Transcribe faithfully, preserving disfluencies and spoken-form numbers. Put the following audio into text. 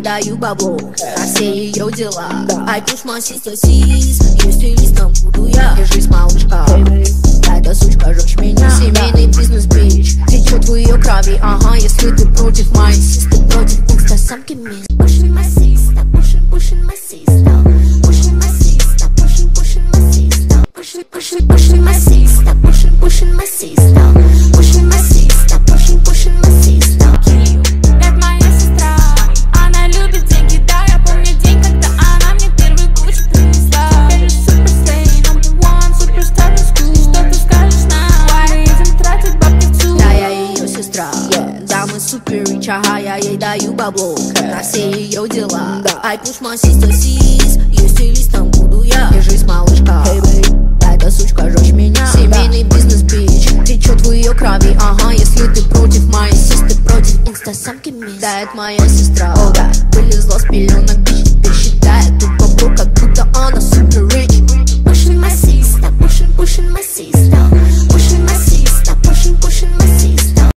даю бабло на все ее дела. I push my sister sis, ее стилистом буду я. Держись, малышка, эта сучка жёшь меня. Семейный бизнес, бич, течет в ее крови. Ага, если ты против моей систы, против инстасамки мисс. Pushing my sister, pushing, pushing my sister, pushing my sister, pushing, pushing my sister, pushing, pushing, pushing my sister, pushing, pushing my sister, pushing my sister, pushing, pushing my sister. Как моя сестра, она любит деньги, да, я помню день, когда она мне первый Gucci принесла. Теперь же суперстей, number one, суперстар на school. Что ты скажешь нам? Мы едем тратить бабки в цу. Да, я ее сестра, yeah. Да, мы супер рич, ага, я ей даю бабло на все ее дела. I push my sister sis, ее стилистом буду я. Держись, малышка, эта сучка жёшь меня. Семейный бизнес, бич, течет в ее крови. Ага, если ты против моей систы, против инстасамки мисс. Да, это моя